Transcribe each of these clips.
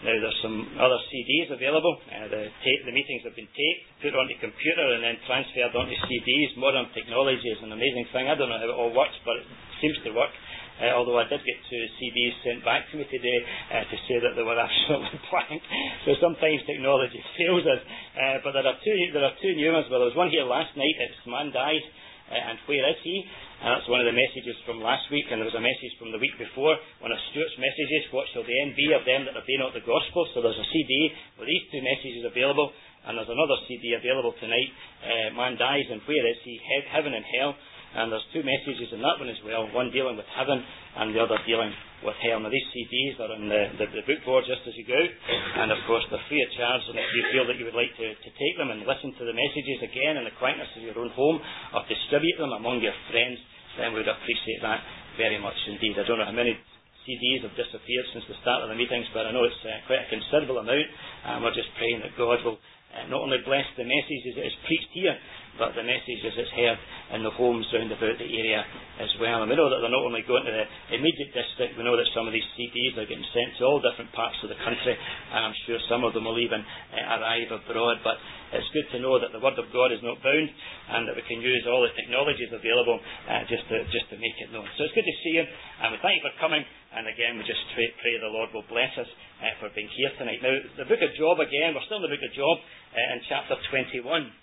Now there's some other CDs available. The meetings have been taped, put onto computer and then transferred onto CDs. Modern technology is an amazing thing. I don't know how it all works, but it seems to work. Although I did get 2 CDs sent back to me today to say that they were absolutely blank. So sometimes technology fails us. But there are two new ones. Well, there was one here last night. It's Man Dies, and Where Is He? That's one of the messages from last week, and there was a message from the week before, one of Stuart's messages, What shall the end be of them that obey not the gospel? So there's a CD with these 2 messages available, and there's another CD available tonight, Man Dies and Where Is He? Heaven and Hell. And there's 2 messages in that one as well, one dealing with heaven and the other dealing with hell. Now these CDs are on the book board just as you go, and of course they're free of charge, and if you feel that you would like to take them and listen to the messages again in the quietness of your own home, or distribute them among your friends, then we would appreciate that very much indeed. I don't know how many CDs have disappeared since the start of the meetings, but I know it's quite a considerable amount, and we're just praying that God will not only bless the message as it is preached here, but the message as it's heard in the homes round about the area as well. And we know that they're not only going to the immediate district, we know that some of these CDs are getting sent to all different parts of the country, and I'm sure some of them will even arrive abroad. But it's good to know that the Word of God is not bound, and that we can use all the technologies available just to make it known. So it's good to see you, and we thank you for coming, and again we just pray the Lord will bless us for being here tonight. Now, the book of Job again, we're still in the book of Job in chapter 21.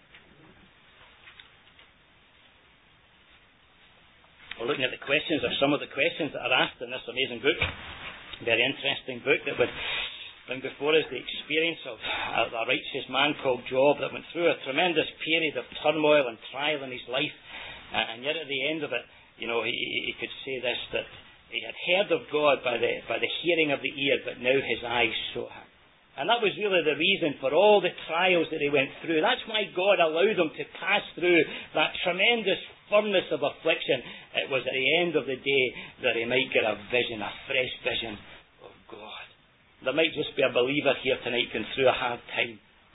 We're looking at the questions, or some of the questions that are asked in this amazing book. Very interesting book that would bring before us the experience of a righteous man called Job that went through a tremendous period of turmoil and trial in his life. And yet at the end of it, he could say this, that he had heard of God by the hearing of the ear, but now his eyes saw him. And that was really the reason for all the trials that he went through. That's why God allowed him to pass through that tremendous furnace of affliction. It was at the end of the day that he might get a vision, a fresh vision of God. There might just be a believer here tonight going through a hard time.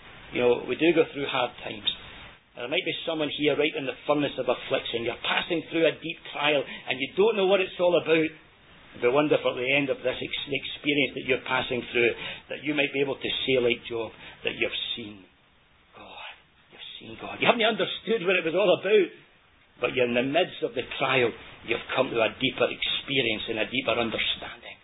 We do go through hard times. There might be someone here right in the furnace of affliction. You're passing through a deep trial and you don't know what it's all about. It'd be wonderful at the end of this experience that you're passing through, that you might be able to say like Job, that you've seen God. You've seen God. You haven't understood what it was all about, but you're in the midst of the trial. You've come to a deeper experience and a deeper understanding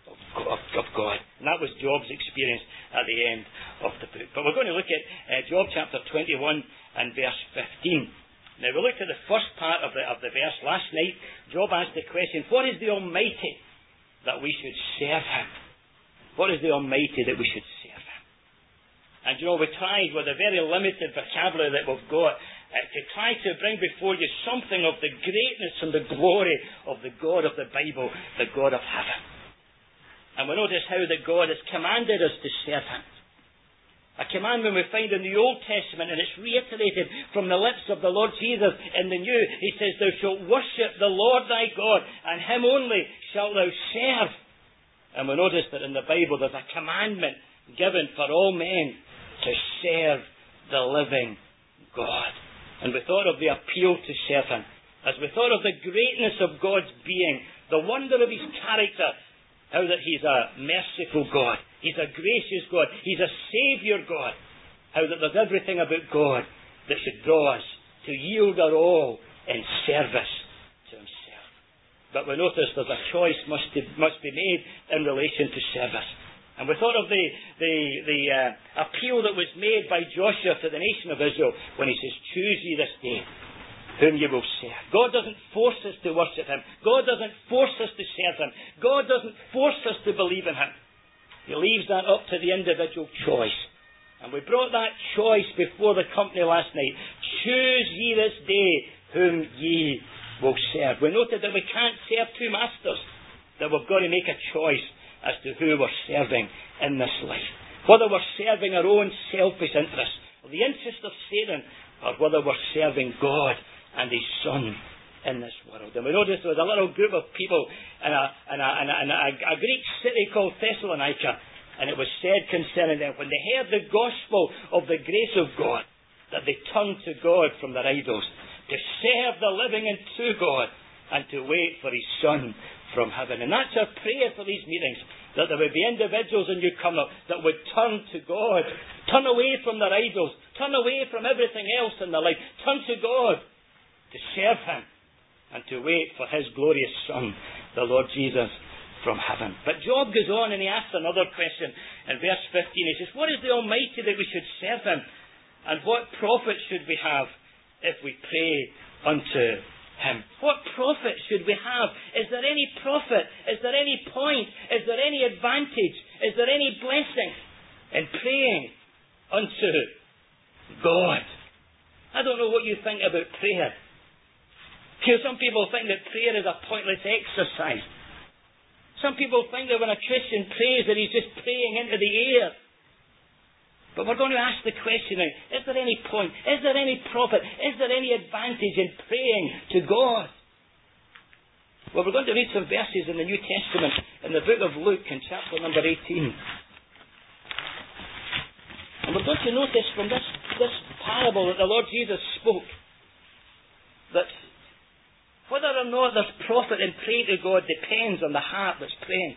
of God. And that was Job's experience at the end of the book. But we're going to look at Job chapter 21 and verse 15. Now, we looked at the first part of the verse last night. Job asked the question, what is the Almighty that we should serve Him? What is the Almighty that we should serve Him? And we tried with the very limited vocabulary that we've got to try to bring before you something of the greatness and the glory of the God of the Bible, the God of heaven. And we notice how that God has commanded us to serve Him. A commandment we find in the Old Testament, and it's reiterated from the lips of the Lord Jesus in the New. He says, thou shalt worship the Lord thy God, and Him only shalt thou serve. And we notice that in the Bible there's a commandment given for all men to serve the living God. And we thought of the appeal to serve Him. As we thought of the greatness of God's being, the wonder of His character, how that He's a merciful God, He's a gracious God, He's a Saviour God, how that there's everything about God that should draw us to yield our all in service to Himself. But we notice there's a choice must be made in relation to service. And we thought of the appeal that was made by Joshua to the nation of Israel when he says, choose ye this day whom you will serve. God doesn't force us to worship Him. God doesn't force us to serve Him. God doesn't force us to believe in Him. He leaves that up to the individual choice. And we brought that choice before the company last night. Choose ye this day whom ye will serve. We noted that we can't serve two masters, that we've got to make a choice as to who we're serving in this life. Whether we're serving our own selfish interests, or the interest of Satan, or whether we're serving God and His Son in this world. And we noticed there was a little group of people in a Greek city called Thessalonica, and it was said concerning them, when they heard the gospel of the grace of God, that they turned to God from their idols, to serve the living and true God, and to wait for His Son from heaven. And that's our prayer for these meetings, That there would be individuals in Newcomer that would turn to God, turn away from their idols, turn away from everything else in their life, turn to God to serve Him and to wait for His glorious Son, the Lord Jesus, from heaven. But Job goes on and he asks another question. In verse 15 he says, what is the Almighty that we should serve Him? And what profit should we have if we pray unto Him? What profit should we have? Is there any profit? Is there any point? Is there any advantage? Is there any blessing in praying unto God? I don't know what you think about prayer. Some people think that prayer is a pointless exercise. Some people think that when a Christian prays that he's just praying into the air. But we're going to ask the question now, is there any point? Is there any profit? Is there any advantage in praying to God? Well, we're going to read some verses in the New Testament, in the book of Luke, in chapter number 18. And we're going to notice from this parable that the Lord Jesus spoke, that whether or not there's profit in praying to God depends on the heart that's praying.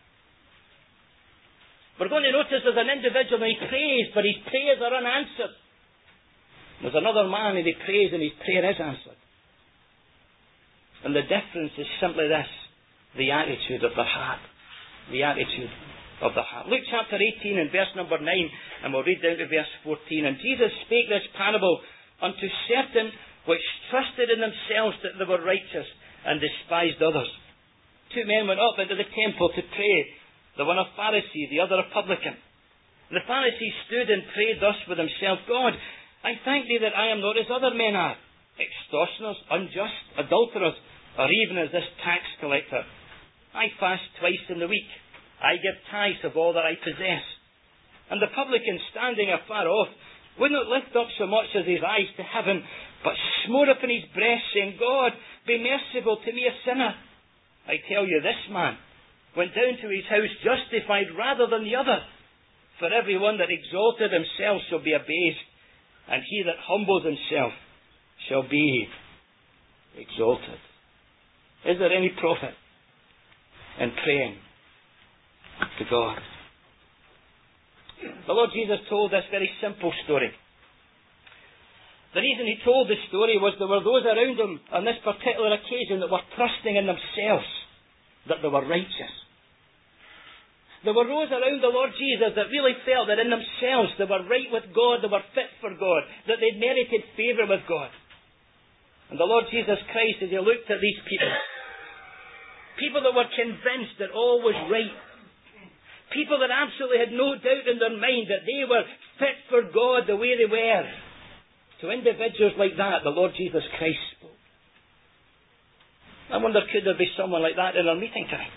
We're going to notice there's an individual and he prays, but his prayers are unanswered. There's another man and he prays and his prayer is answered. And the difference is simply this, the attitude of the heart. The attitude of the heart. Luke chapter 18 and verse number 9, and we'll read down to verse 14. And Jesus spake this parable unto certain which trusted in themselves that they were righteous and despised others. Two men went up into the temple to pray, the one a Pharisee, the other a publican. And the Pharisee stood and prayed thus with himself, God, I thank thee that I am not as other men are, extortioners, unjust, adulterers, or even as this tax collector. I fast twice in the week. I give tithes of all that I possess. And the publican, standing afar off, would not lift up so much as his eyes to heaven, but smote upon his breast, saying, God, be merciful to me, a sinner. I tell you, this man went down to his house justified rather than the other. For every one that exalted himself shall be abased, and he that humbles himself shall be exalted. Is there any profit in praying to God? The Lord Jesus told this very simple story. The reason He told the story was there were those around Him on this particular occasion that were trusting in themselves that they were righteous. There were those around the Lord Jesus that really felt that in themselves they were right with God, they were fit for God, that they'd merited favour with God. And the Lord Jesus Christ, as He looked at these people, people that were convinced that all was right, people that absolutely had no doubt in their mind that they were fit for God the way they were. To individuals like that, the Lord Jesus Christ spoke. I wonder, could there be someone like that in our meeting tonight?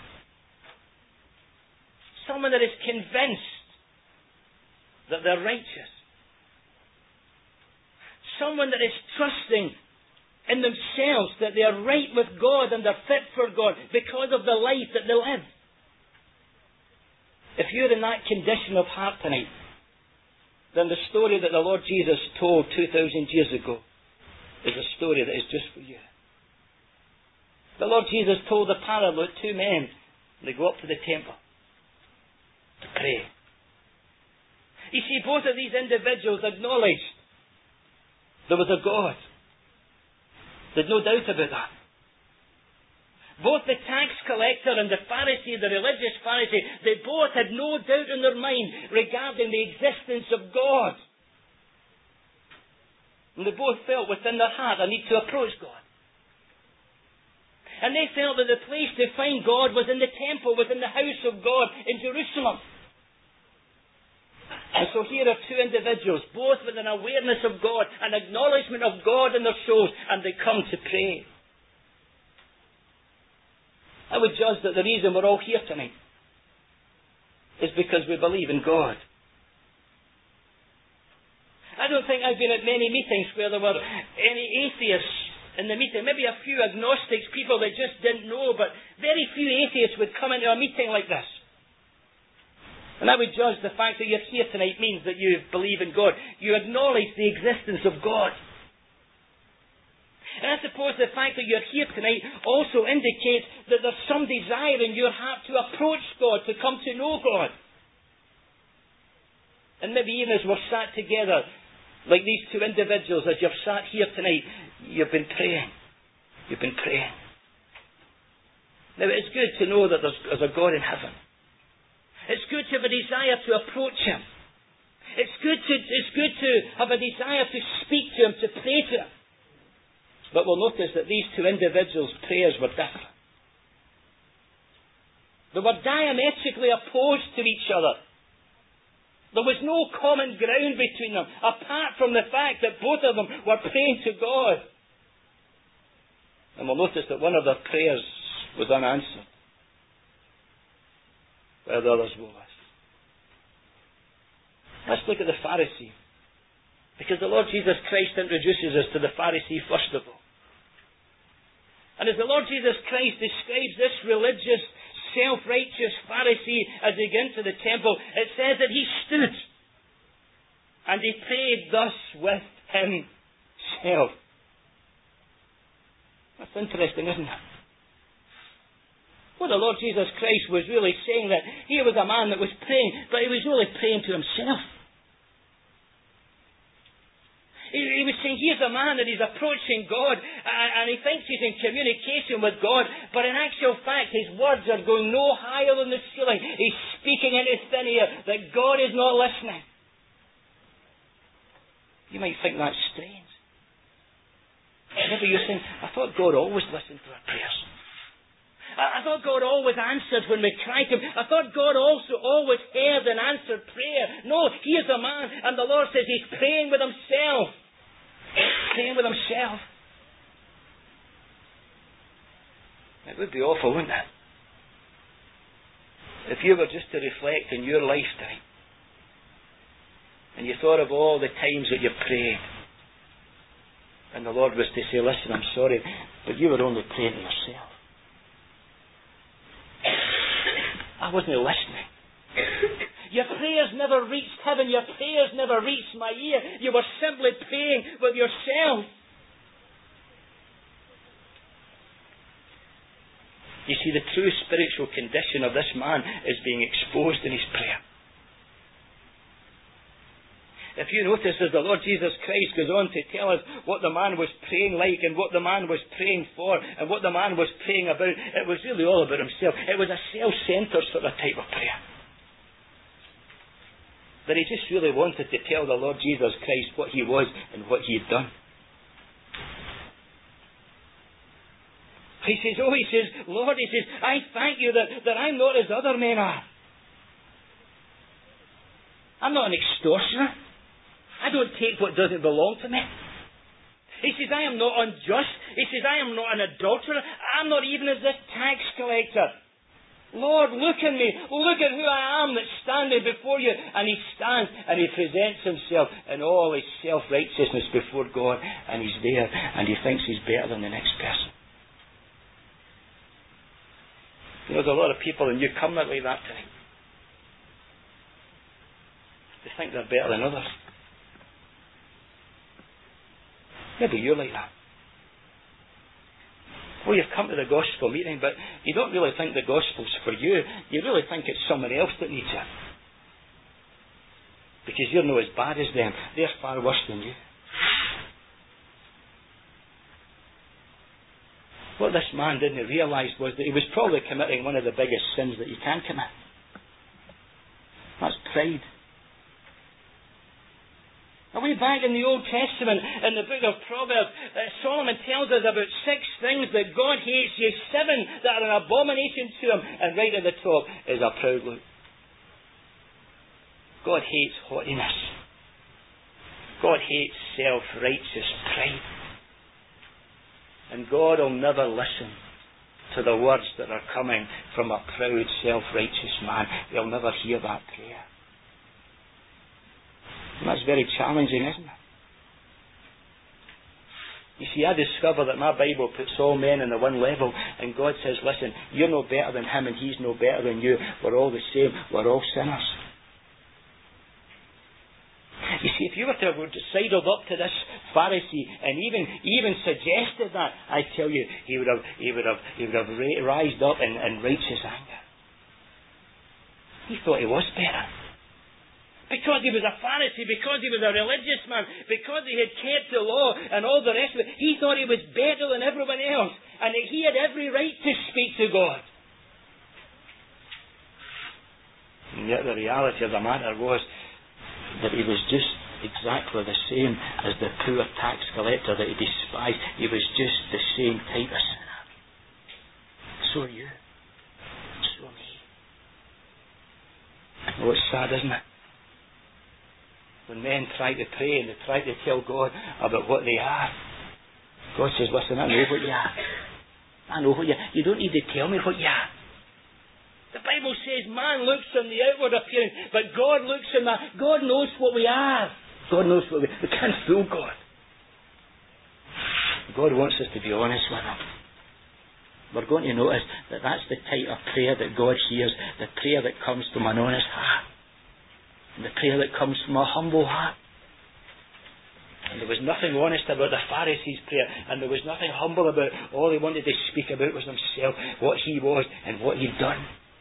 Someone that is convinced that they're righteous. Someone that is trusting in themselves that they are right with God and they're fit for God because of the life that they live. If you're in that condition of heart tonight, then the story that the Lord Jesus told 2,000 years ago is a story that is just for you. The Lord Jesus told the parable of two men. They go up to the temple to pray. You see, both of these individuals acknowledged there was a God. There's no doubt about that. Both the tax collector and the Pharisee, the religious Pharisee, they both had no doubt in their mind regarding the existence of God. And they both felt within their heart a need to approach God. And they felt that the place to find God was in the temple, was in the house of God in Jerusalem. And so here are two individuals, both with an awareness of God, an acknowledgement of God in their souls, and they come to pray. I would judge that the reason we're all here tonight is because we believe in God. I don't think I've been at many meetings where there were any atheists in the meeting. Maybe a few agnostics, people that just didn't know, but very few atheists would come into a meeting like this. And I would judge the fact that you're here tonight means that you believe in God. You acknowledge the existence of God. And I suppose the fact that you're here tonight also indicates that there's some desire in your heart to approach God, to come to know God. And maybe even as we're sat together, like these two individuals, as you've sat here tonight, you've been praying. You've been praying. Now, it's good to know that there's a God in heaven. It's good to have a desire to approach Him. It's good to have a desire to speak to Him, to pray to Him. But we'll notice that these two individuals' prayers were different. They were diametrically opposed to each other. There was no common ground between them, apart from the fact that both of them were praying to God. And we'll notice that one of their prayers was unanswered, while the others was. Let's look at the Pharisee, because the Lord Jesus Christ introduces us to the Pharisee first of all. And as the Lord Jesus Christ describes this religious, self-righteous Pharisee as he got into the temple, it says that he stood and he prayed thus with himself. That's interesting, isn't it? Well, the Lord Jesus Christ was really saying that he was a man that was praying, but he was really praying to himself. He was saying, here's a man that is approaching God, and he thinks he's in communication with God, but in actual fact, his words are going no higher than the ceiling. He's speaking into thin air, that God is not listening. You might think that's strange. Maybe you're saying, I thought God always listened to our prayers. I thought God always answered when we cried to Him. I thought God also always heard and answered prayer. No, here's a man, and the Lord says he's praying with himself. Praying with himself. It would be awful, wouldn't it? If you were just to reflect in your lifetime, and you thought of all the times that you prayed, and the Lord was to say, listen, I'm sorry, but you were only praying to yourself. I wasn't listening. Your prayers never reached heaven. Your prayers never reached my ear. You were simply praying with yourself. You see, the true spiritual condition of this man is being exposed in his prayer. If you notice, as the Lord Jesus Christ goes on to tell us what the man was praying like and what the man was praying for and what the man was praying about, it was really all about himself. It was a self-centered sort of type of prayer. That he just really wanted to tell the Lord Jesus Christ what he was and what he had done. He says, Lord, he says, I thank you that I'm not as other men are. I'm not an extortioner. I don't take what doesn't belong to me. He says, I am not unjust. He says, I am not an adulterer. I'm not even as this tax collector. Lord, look at me. Look at who I am that's standing before you. And he stands and he presents himself in all his self-righteousness before God. And he's there and he thinks he's better than the next person. You know, there's a lot of people, and you come like that tonight. They think they're better than others. Maybe you're like that. Well, you've come to the gospel meeting, but you don't really think the gospel's for you. You really think it's someone else that needs it. Because you're not as bad as them. They're far worse than you. What this man didn't realise was that he was probably committing one of the biggest sins that you can commit. That's pride. Way back in the Old Testament, in the book of Proverbs, Solomon tells us about 6 things that God hates, yea, 7 that are an abomination to him, and right at the top is a proud look. God hates haughtiness. God hates self-righteous pride. And God will never listen to the words that are coming from a proud, self-righteous man. He'll never hear that prayer. And that's very challenging, isn't it? You see, I discover that my Bible puts all men on the one level, and God says, listen, you're no better than him and he's no better than you. We're all the same. We're all sinners. You see, if you were to have sidled up to this Pharisee and even suggested that, I tell you, he would have rised up in righteous anger. He thought he was better. Because he was a Pharisee, because he was a religious man, because he had kept the law and all the rest of it, he thought he was better than everyone else, and that he had every right to speak to God. And yet the reality of the matter was that he was just exactly the same as the poor tax collector that he despised. He was just the same type of sinner. So are you. So are me. Oh, it's sad, isn't it? When men try to pray and they try to tell God about what they are, God says, listen, I know what you are. I know what you are. You don't need to tell me what you are. The Bible says man looks on the outward appearance, but God looks on that. God knows what we are. God knows what we are. We can't fool God. God wants us to be honest with Him. We're going to notice that that's the type of prayer that God hears, the prayer that comes from an honest heart. And the prayer that comes from a humble heart. And there was nothing honest about the Pharisees' prayer, and there was nothing humble about it. All he wanted to speak about was himself, what he was and what he'd done.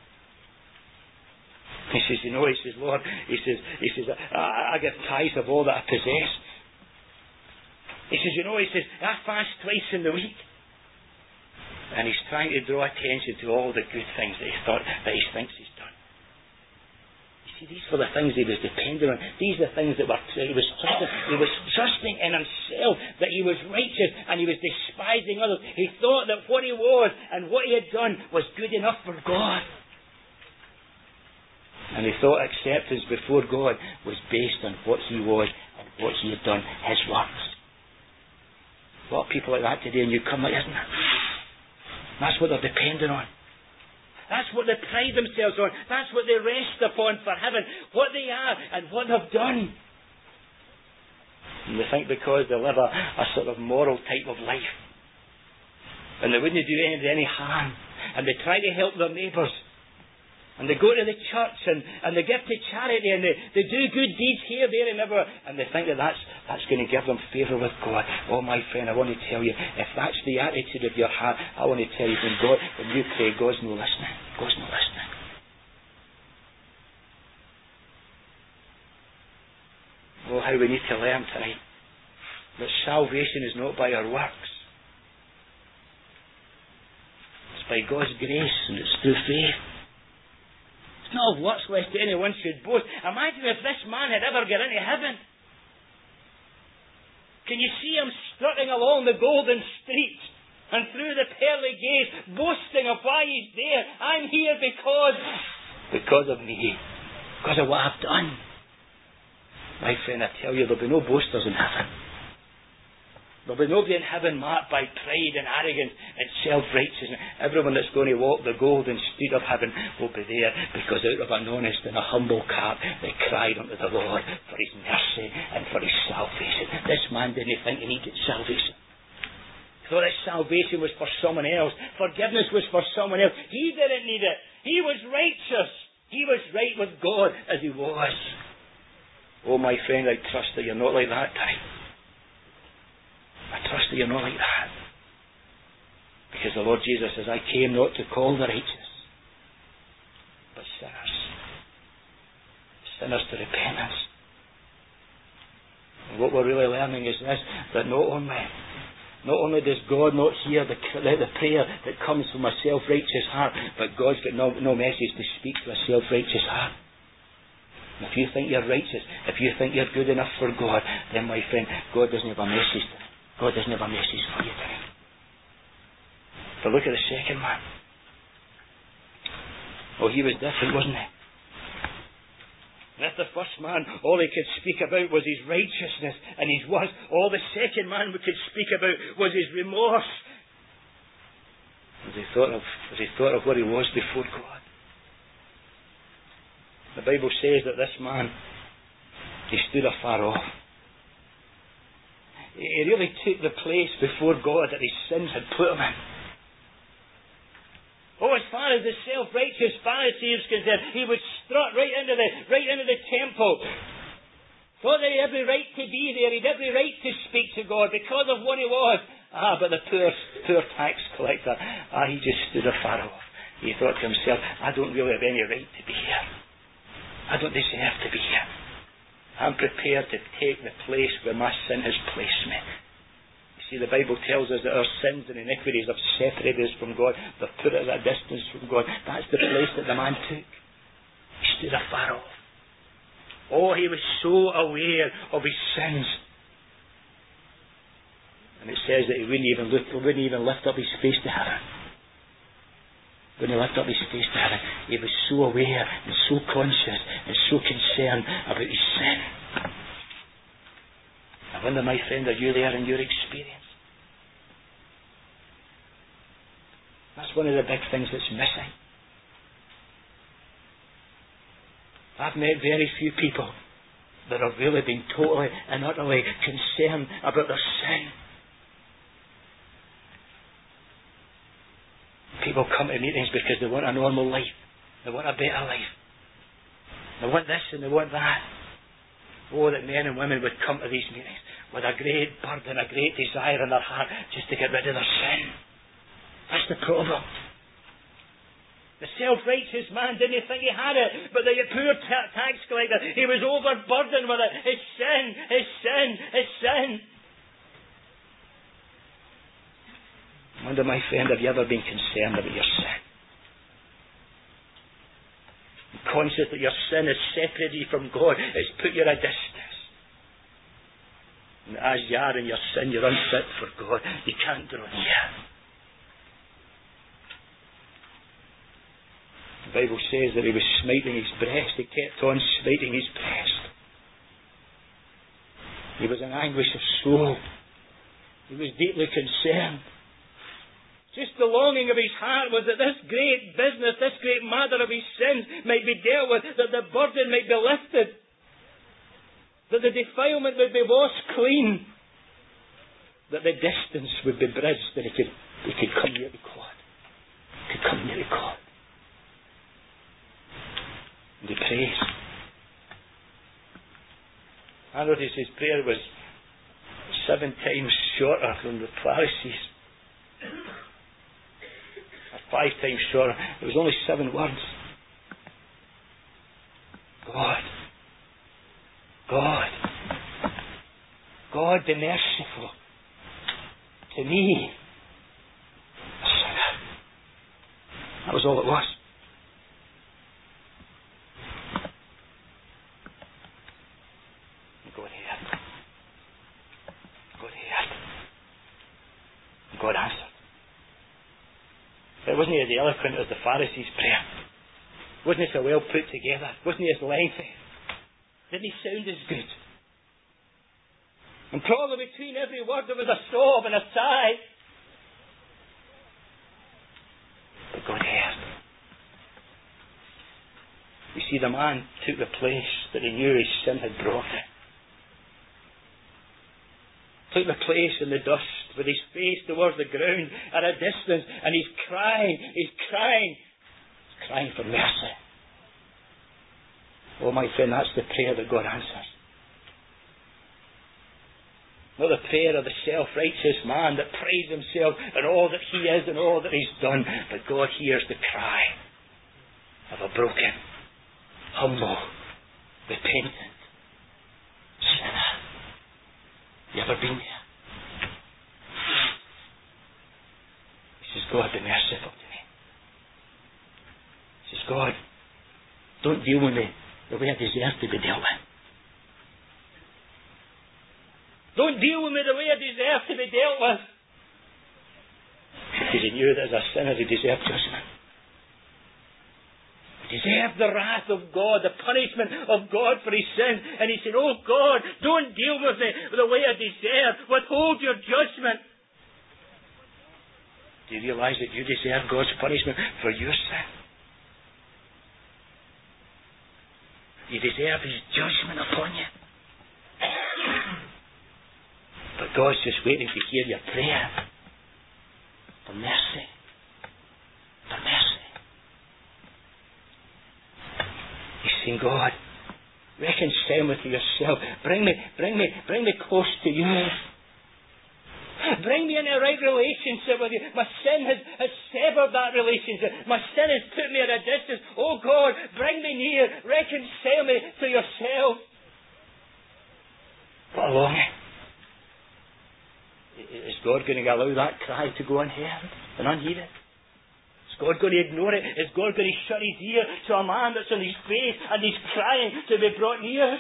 He says, Lord, he says, I give tithes of all that I possess. He says, I fast twice in the week. And he's trying to draw attention to all the good things that he thinks he's done. These were the things he was dependent on. These are the things that he was trusting. He was trusting in himself that he was righteous and he was despising others. He thought that what he was and what he had done was good enough for God. And he thought acceptance before God was based on what he was and what he had done, his works. A lot of people like that today, and you come like, isn't it? That's what they're dependent on. That's what they pride themselves on. That's what they rest upon for heaven. What they are and what they've done. And they think because they live a sort of moral type of life, and they wouldn't do any harm, and they try to help their neighbours, and they go to the church and they give to charity, and they do good deeds here, there and everywhere, and they think that's going to give them favour with God. Oh, my friend, I want to tell you, if that's the attitude of your heart, I want to tell you, when you pray, God's not listening. God's not listening. Oh, how we need to learn tonight that salvation is not by our works. It's by God's grace, and it's through faith. It's not of works lest anyone should boast. Imagine if this man had ever got into heaven. Can you see him strutting along the golden streets and through the pearly gates, boasting of why he's there? I'm here because of me, because of what I've done. My friend, I tell you, there'll be no boasters in heaven. There'll be nobody in heaven marked by pride and arrogance and self-righteousness. Everyone that's going to walk the golden street of heaven will be there because out of an honest and a humble heart they cried unto the Lord for his mercy and for his salvation. This man didn't think he needed salvation. He thought that salvation was for someone else. Forgiveness was for someone else. He didn't need it. He was righteous. He was right with God as he was. Oh, my friend, I trust that you're not like that tonight. I trust that you're not like that. Because the Lord Jesus says, I came not to call the righteous, but sinners. Sinners to repentance. And what we're really learning is this, that not only does God not hear the prayer that comes from a self-righteous heart, but God's got no message to speak to a self-righteous heart. And if you think you're righteous, if you think you're good enough for God, then my friend, God doesn't have a message to you. God doesn't have a message for you tonight. But look at the second man. Oh, he was different, wasn't he? And if the first man, all he could speak about was his righteousness and his works, all the second man could speak about was his remorse. As he thought of what he was before God. The Bible says that this man, he stood afar off. He really took the place before God that his sins had put him in. Oh, as far as the self-righteous Pharisee was concerned, he would strut right into the temple, Thought that he had every right to be there. He had every right to speak to God because of what he was. But the poor tax collector, he just stood afar off. He thought to himself, I don't really have any right to be here. I don't deserve to be here. I'm prepared to take the place where my sin has placed me. You see, the Bible tells us that our sins and iniquities have separated us from God. They've put us at a distance from God. That's the place that the man took. He stood afar off. Oh, he was so aware of his sins. And it says that he wouldn't even lift up his face to heaven. When he lifted up his face to heaven, he was so aware and so conscious and so concerned about his sin. I wonder, my friend, are you there in your experience? That's one of the big things that's missing. I've met very few people that have really been totally and utterly concerned about their sin. People come to meetings because they want a normal life. They want a better life. They want this and they want that. Oh, that men and women would come to these meetings with a great burden, a great desire in their heart just to get rid of their sin. That's the problem. The self-righteous man didn't think he had it, but the poor tax collector, he was overburdened with it. His sin, his sin, his sin. I wonder, my friend, have you ever been concerned about your sin? Conscious that your sin has separated you from God. It's put you at a distance. And as you are in your sin, you're unfit for God. You can't draw near. The Bible says that he was smiting his breast. He kept on smiting his breast. He was in anguish of soul. He was deeply concerned. Just the longing of his heart was that this great business, this great matter of his sins might be dealt with, that the burden might be lifted, that the defilement would be washed clean, that the distance would be bridged, that he could come near to God. He could come near to God. And he prays. I noticed his prayer was 7 times shorter than the Pharisees. 5 times shorter. It was only 7 words. God be merciful to me, a sinner. That was all it was. God heard. God answered. It wasn't as eloquent as the Pharisees' prayer. Wasn't so well put together. Wasn't as lengthy. Didn't sound as good. And probably between every word there was a sob and a sigh. But God heard. You see, the man took the place that he knew his sin had brought him. Took the place in the dust with his face towards the ground at a distance, and he's crying for mercy. Oh, my friend, that's the prayer that God answers. Not the prayer of the self-righteous man that praise himself and all that he is and all that he's done, but God hears the cry of a broken, humble, repentant sinner. You ever been there? He says, God, be merciful to me. He says, God, don't deal with me the way I deserve to be dealt with. Don't deal with me the way I deserve to be dealt with. Because he knew that as a sinner he deserved judgment. He deserved the wrath of God, the punishment of God for his sin. And he said, oh God, don't deal with me the way I deserve. Withhold your judgment. Do you realize that you deserve God's punishment for your sin? You deserve his judgment upon you. But God's just waiting to hear your prayer for mercy. For mercy. He's saying, God, Reconcile me to yourself. Bring me close to you. Bring me in a right relationship with you. My sin has severed that relationship. My sin has put me at a distance. Oh God, bring me near. Reconcile me to yourself. What a longing. Is God going to allow that cry to go unheard and unheeded? Is God going to ignore it? Is God going to shut his ear to a man that's on his face and he's crying to be brought near?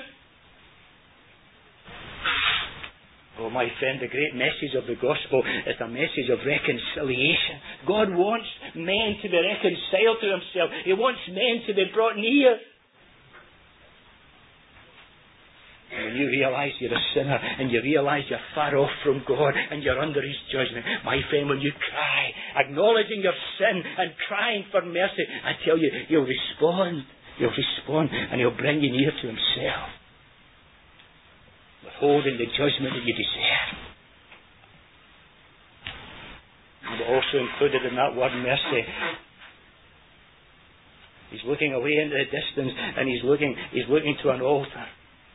Oh, my friend, the great message of the gospel is a message of reconciliation. God wants men to be reconciled to himself. He wants men to be brought near. And when you realise you're a sinner and you realise you're far off from God and you're under his judgment, my friend, when you cry, acknowledging your sin and crying for mercy, I tell you, he'll respond. He'll respond and he'll bring you near to himself, withholding the judgment that you deserve. And also included in that word mercy, he's looking away into the distance and he's looking to an altar.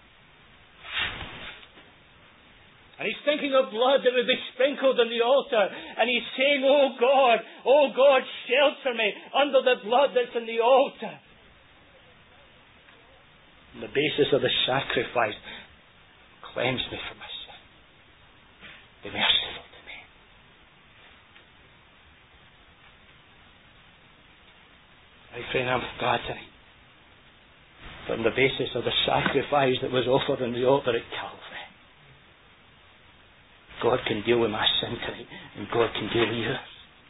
And he's thinking of blood that would be sprinkled on the altar. And he's saying, oh God, shelter me under the blood that's in the altar. On the basis of the sacrifice, cleanse me from my sin. Be merciful to me. My friend, I'm glad tonight. But on the basis of the sacrifice that was offered on the altar at Calvary, God can deal with my sin tonight, and God can deal with yours.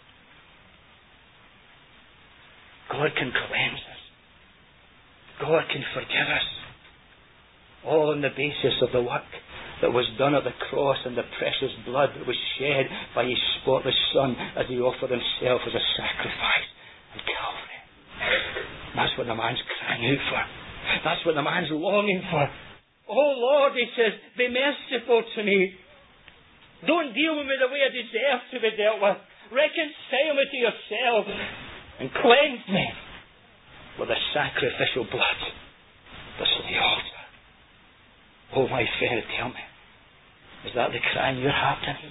God can cleanse us. God can forgive us. All on the basis of the work that was done at the cross and the precious blood that was shed by his spotless Son as he offered himself as a sacrifice on Calvary. That's what the man's crying out for. That's what the man's longing for. Oh Lord, he says, be merciful to me. Don't deal with me the way I deserve to be dealt with. Reconcile me to yourself and cleanse me with the sacrificial blood that's on the altar. Oh, my friend, tell me, is that the cry in your heart tonight?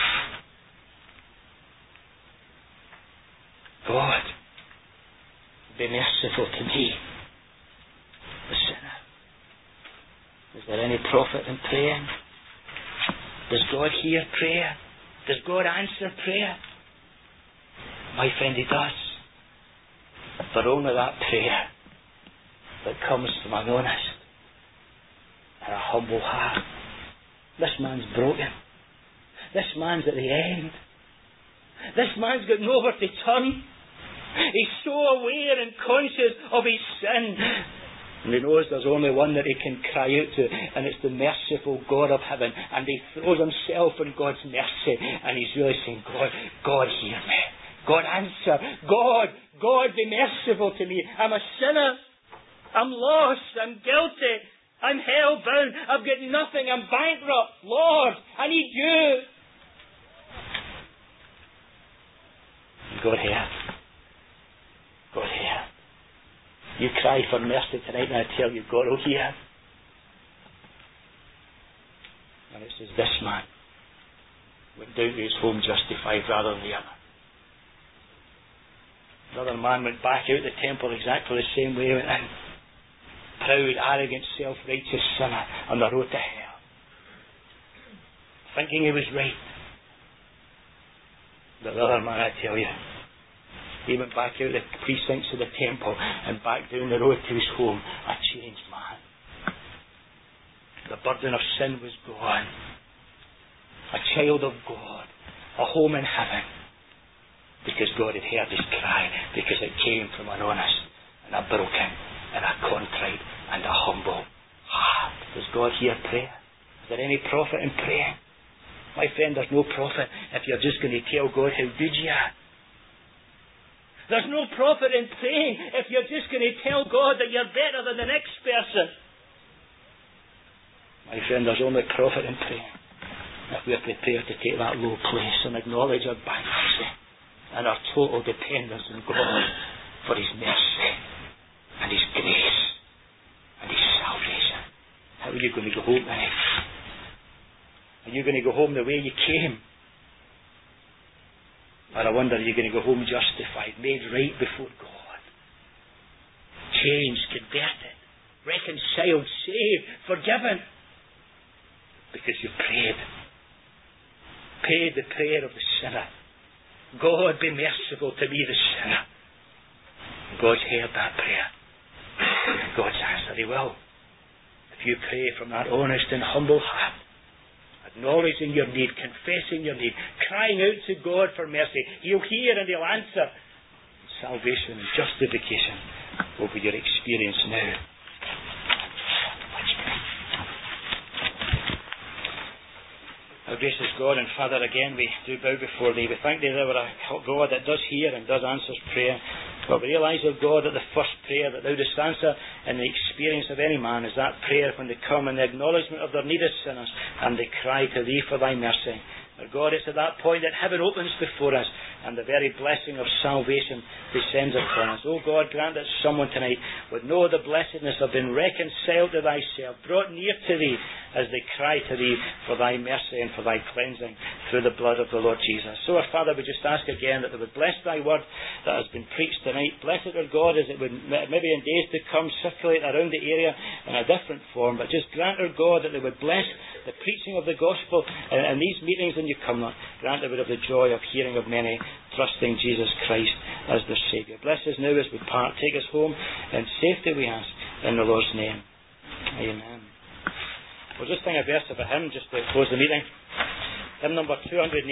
God, be merciful to me, the sinner. Is there any profit in praying? Does God hear prayer? Does God answer prayer? My friend, he does. But only that prayer that comes from an honest and a humble heart. This man's broken. This man's at the end. This man's got nowhere to turn. He's so aware and conscious of his sin. And he knows there's only one that he can cry out to, and it's the merciful God of heaven. And he throws himself in God's mercy, and he's really saying, God hear me. God answer. God be merciful to me. I'm a sinner. I'm lost. I'm guilty. I'm hell-bound. I've got nothing. I'm bankrupt. Lord, I need you. God hear. God hear. You cry for mercy tonight, and I tell you, God will hear. And it says, this man went down to his home justified rather than the other. The other man went back out of the temple exactly the same way he went in. Proud, arrogant, self-righteous sinner on the road to hell. Thinking he was right. But the other man, I tell you, he went back out of the precincts of the temple and back down the road to his home, a changed man. The burden of sin was gone. A child of God, a home in heaven, because God had heard his cry, because it came from an honest and a broken and a contrite and a humble heart. Does God hear prayer? Is there any profit in praying? My friend, there's no profit if you're just going to tell God how good you are. There's no profit in praying if you're just going to tell God that you're better than the next person. My friend, there's only profit in praying if we're prepared to take that low place and acknowledge our bankruptcy and our total dependence on God for his mercy and his grace and his salvation. are you going to go home tonight? Are you going to go home the way you came? Or I wonder, are you going to go home justified, made right before God? Changed, converted, reconciled, saved, forgiven. Because you prayed. Prayed the prayer of the sinner. God, be merciful to me, the sinner. God's heard that prayer. God's answered, He will. If you pray from that honest and humble heart, acknowledging your need, confessing your need, crying out to God for mercy, He'll hear and He'll answer. Salvation and justification will be your experience now. Our gracious God and Father, again we do bow before Thee. We thank Thee that we're a God that does hear and does answer prayer. But we realise, O God, that the first prayer that Thou dost answer in the experience of any man is that prayer when they come in the acknowledgement of their need as sinners and they cry to Thee for Thy mercy. Our God, it's at that point that heaven opens before us and the very blessing of salvation descends upon us. Oh God, grant that someone tonight would know the blessedness of being reconciled to Thyself, brought near to Thee as they cry to Thee for Thy mercy and for Thy cleansing through the blood of the Lord Jesus. So, our Father, we just ask again that They would bless Thy word that has been preached tonight. Bless it, our God, as it would maybe in days to come circulate around the area in a different form. But just grant, our God, that They would bless the preaching of the gospel in these meetings in Cumnock. Grant they would have the joy of hearing of many trusting Jesus Christ as their Saviour. Bless us now as we part. Take us home in safety, we ask, in the Lord's name. Amen. We'll just sing a verse of a hymn just to close the meeting. Hymn number 280.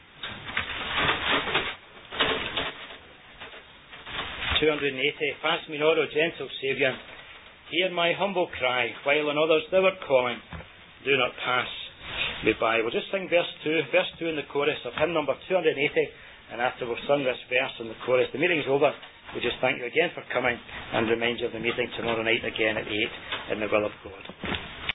280. Pass me not, O gentle Saviour. Hear my humble cry, while on others Thou art calling. Do not pass me by. We'll just sing verse 2 in the chorus of hymn number 280, and after we've sung this verse in the chorus, the meeting's over. We just thank you again for coming and remind you of the meeting tomorrow night again at 8 in the will of God.